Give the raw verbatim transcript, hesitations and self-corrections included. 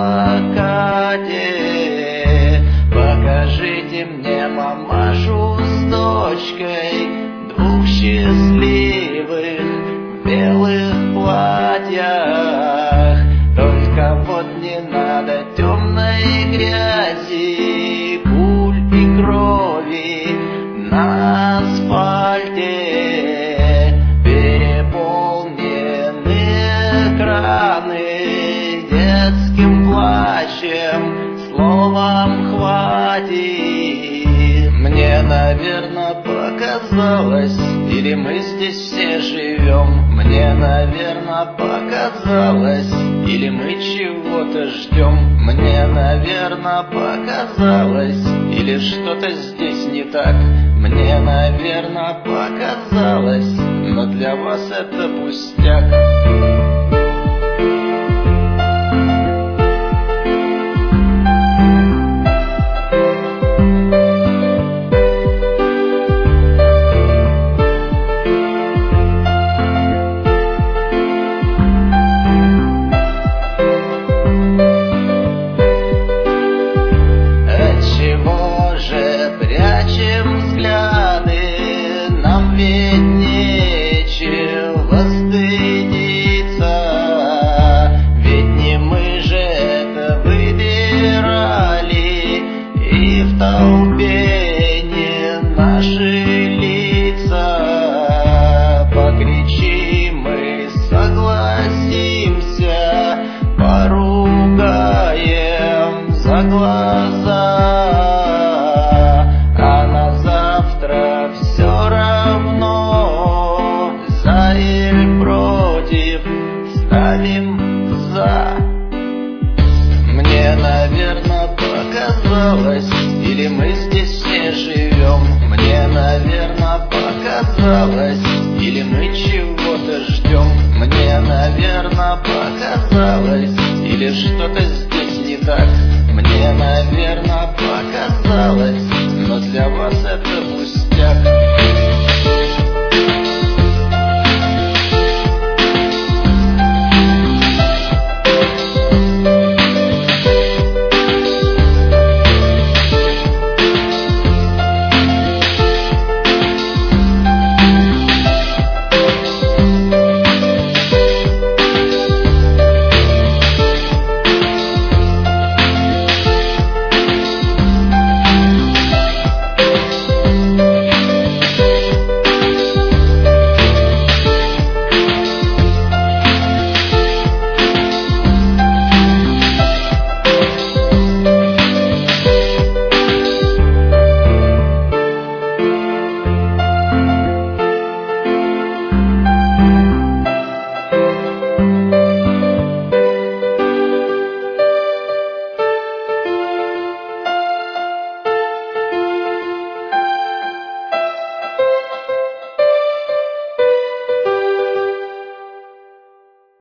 блокаде. Покажите мне мамашу с дочкой, двух счастливых в белых платьях. Только вот не надо темной грязи, пуль и крови на асфальте. Переполнены экраны детским плачем, словом хватит. Мне, наверное, показалось, или мы здесь все живем. Мне, наверное, показалось, или мы чего-то ждем. Мне, наверное, показалось, или что-то здесь не так. Мне, наверное, показалось, но для вас это пустяк. Прячем взгляды, нам ведь нечего стыдиться, ведь не мы же это выбирали, и в толпе не наши лица. Покричим и согласимся, поругаем за глаза. Ставим за. Мне, наверное, показалось, или мы здесь все живем. Мне, наверное, показалось, или мы чего-то ждем. Мне, наверное, показалось, или что-то здесь не так. Мне, наверное, показалось, но для вас это пустяк.